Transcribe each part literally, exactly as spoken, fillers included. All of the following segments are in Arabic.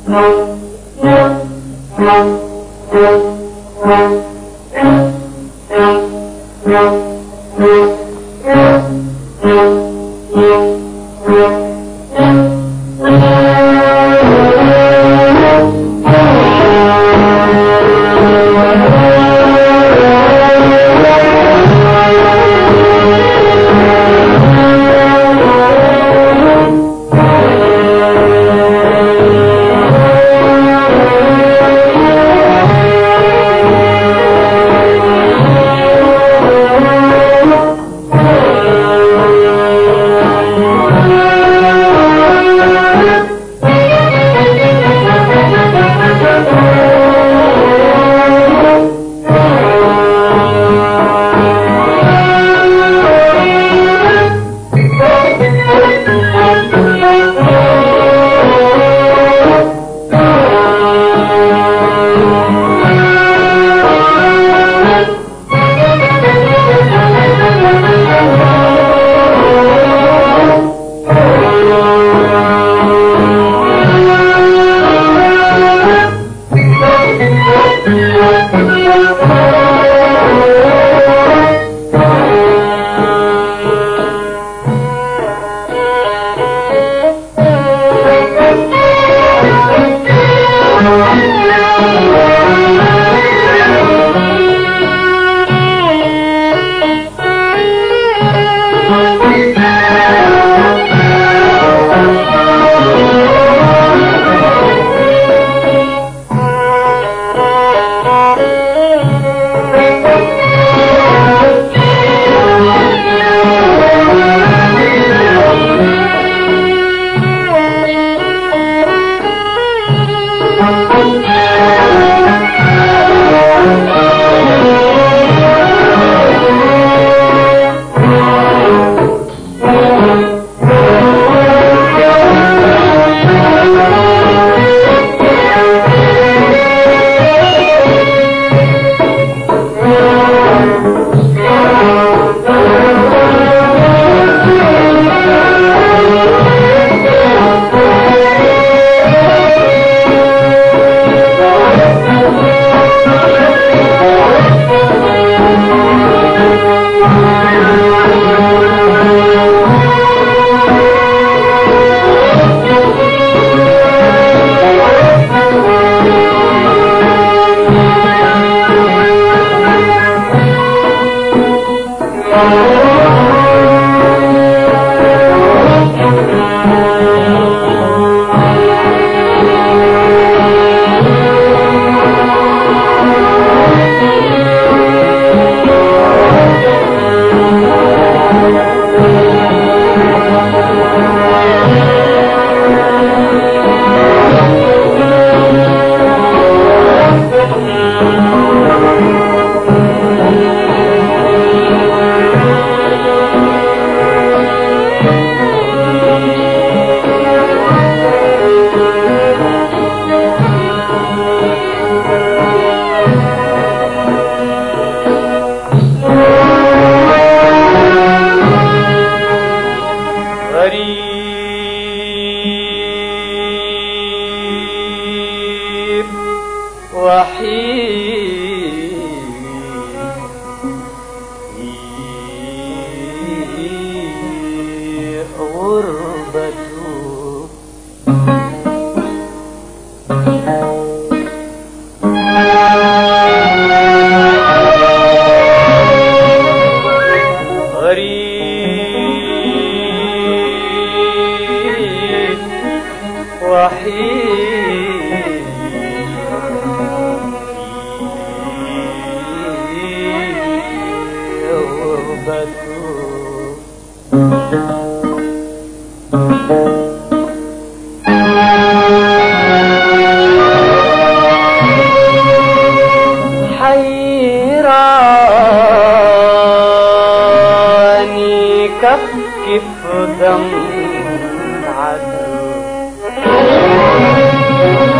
كف دم عدو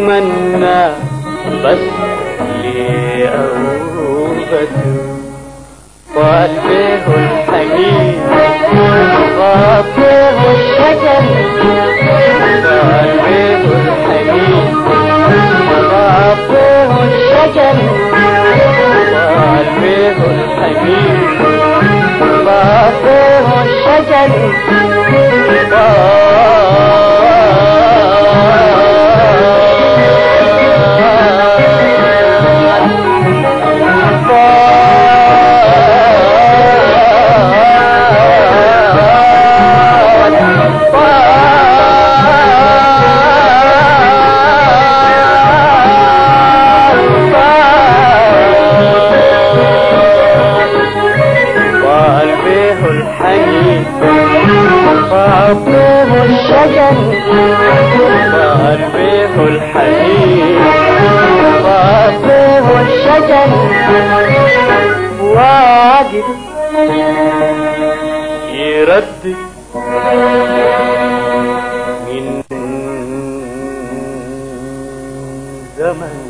أتمنى بس لي أوبته وأتبه الحنين وأطيب الشجر وأتبه الحنين وأطيب الشجر وأتبه الحنين وأطيب الشجر وأطيب الشجر وأربيه الحنين وأطيب الشجر واقف يردد من زمن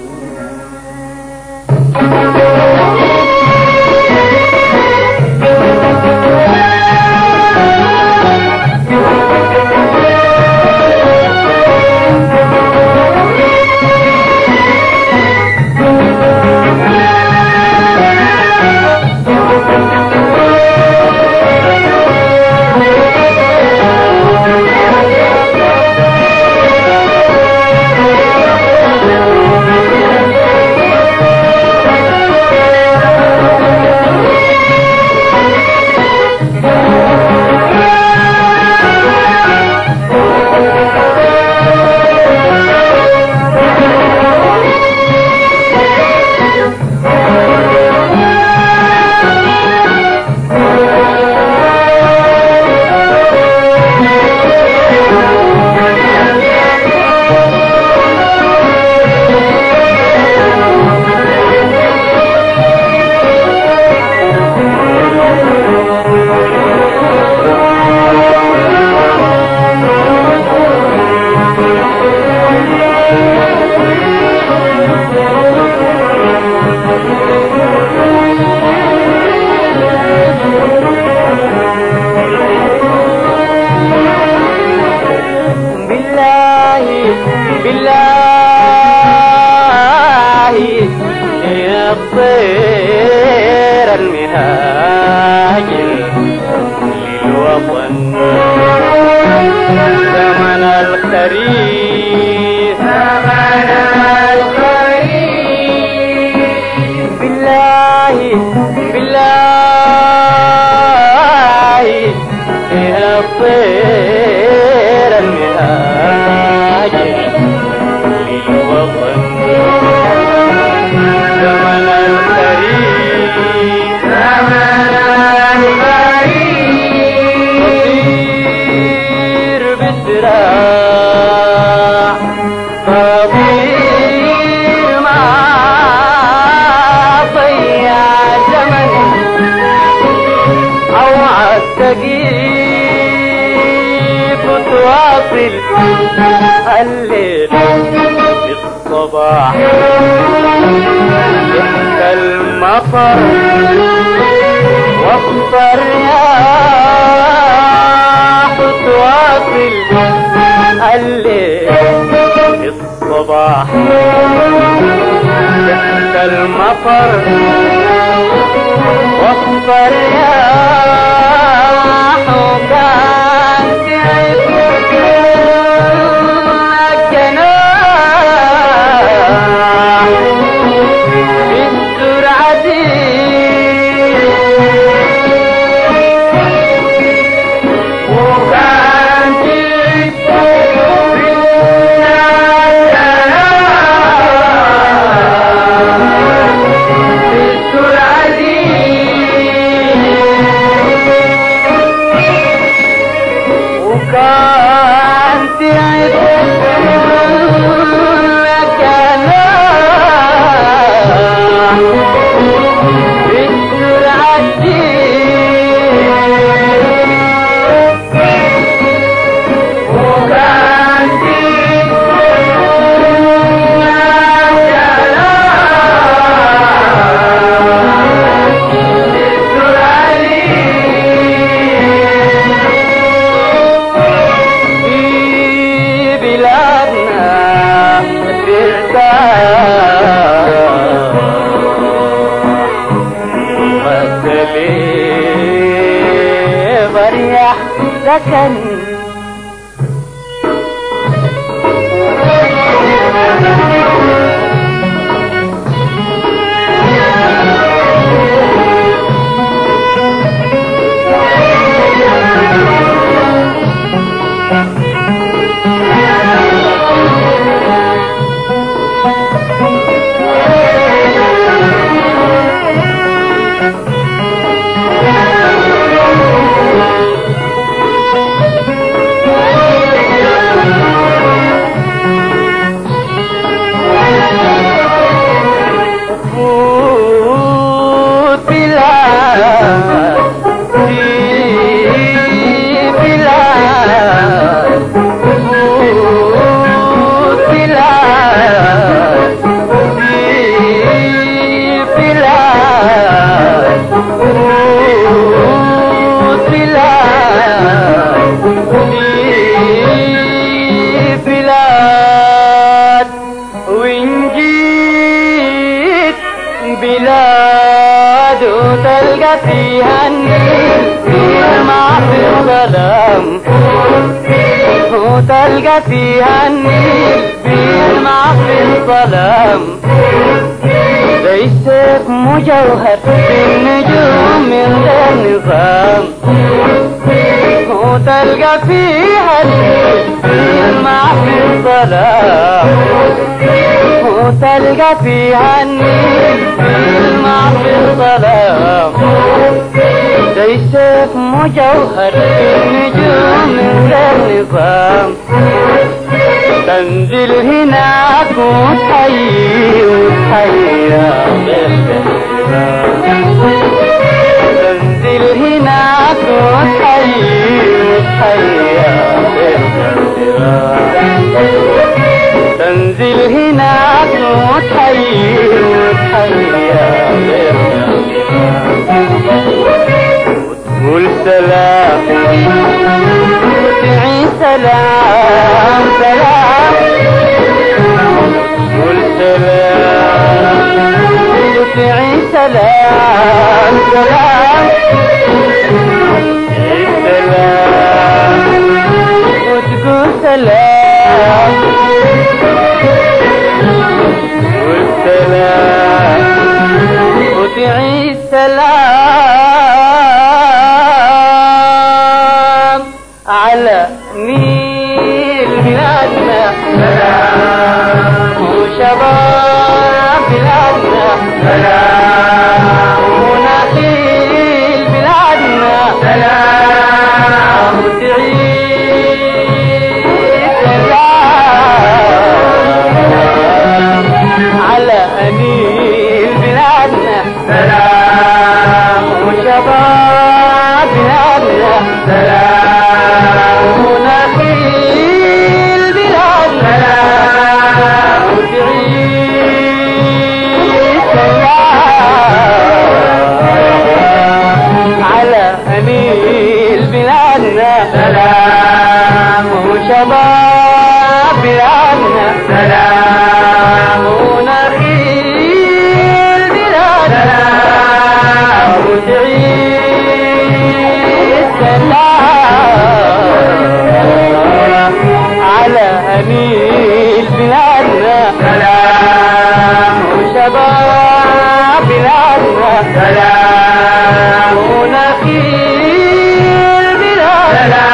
الطير المهاجر للوطن زمن الخريف زمن الخريف بالله بالله يا الطير المهاجر للوطن زمن الخريف زمن الخريف طير بسراع طير ما ضيع زمن أو عالسقيف تواصل الليل بالصباح تحت المطر واصفر رياح تواصل الليل بالصباح تحت المطر واصفر رياح وكان سكن بلاد وتلقى فيها النيل ما في الظلام وتلقى فيها النيل ما في الظلام زي سيف مجوهر بالنجوم من غير نظام وتلقى فيها النيل ما في الظلام وتلقى فيها النيل ما في الظلام زي سيف مجوهر بالنجوم من غير نظام تنزل هناك وتحيي وتحيا تنزل هناك وتحيي وتحيا تنزل هناك وتحيي وتحيا وتقول سلام وتعيش سلام سلام وتقول سلام وتعيش سلام سلام تعيش سلام وتقول سلام والسلام وتعيش سلام على نيل بلادنا سلام وشباب بلادنا سلام ونخيل بلادنا سلام وتعيش سلام على أنيل بلادنا سلام وشباب بلادنا سلام ونخيل بلادنا سلام وتعيش سلام على أنيل بلادنا سلام وشباب بلادنا سلام ونخيل بلادنا وتعيش سلام على أنيل بلادنا سلام وشباب بلادنا سلام ونخيل بلادنا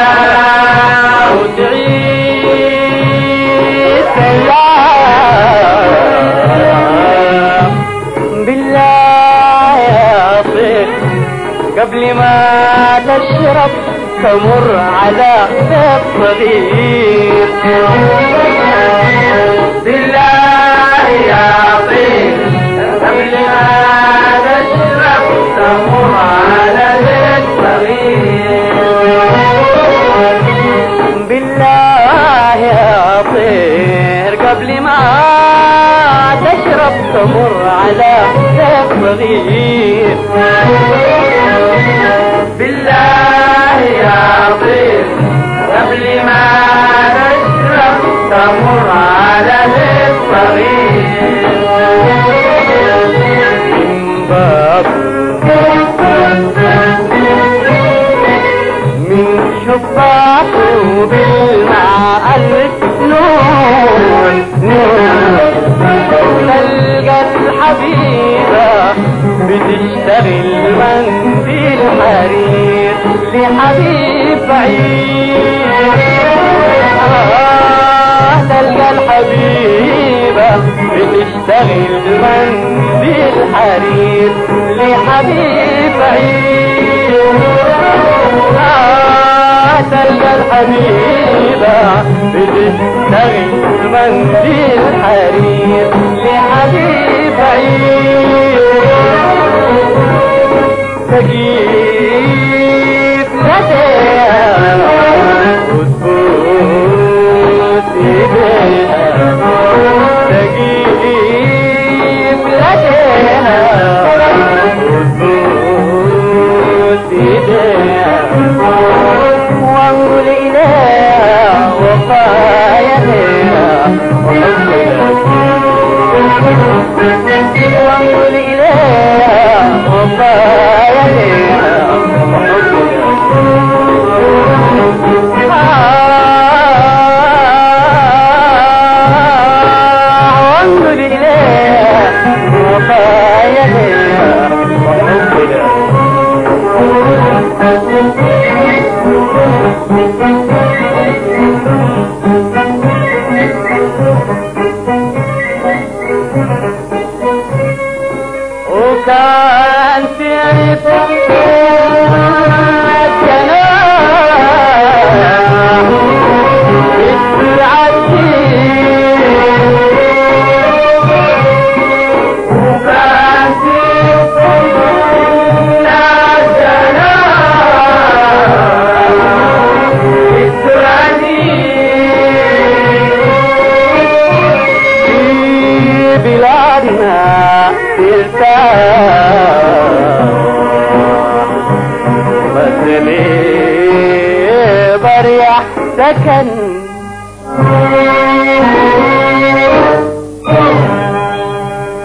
وتعيش سلام بالله يا طير قبل ما تشرب تمر على بيت صغير بالله يا طير قبل ما تشرب تمر على بيت صغير بالله يا طير قبل ما تشرب تمر على بيت صغير بالله يا طير قبل ما تشرب تمر على بيت صغير من باب من شباك بالماء المسنون تلقى الحبيبة بتشتغل منديل حرير لحبيب بعيد. آه تلقى الحبيبة بتشتغل منديل حرير لحبيب بعيد. آه تلقى الحبيبة بتشتغل منديل حرير لحبيب بعيد. تجيب لديها وتبوس ايديها تجيب لديها وتبوس ايديها وانظر اليها وفايتها وانظر اليها وفايتها وانظر اليها وفايتها وحبها. وكان سيرت الجناح بالعديد وكان سيرت الجناح بالعديد في بلادنا مثلي بريح سكن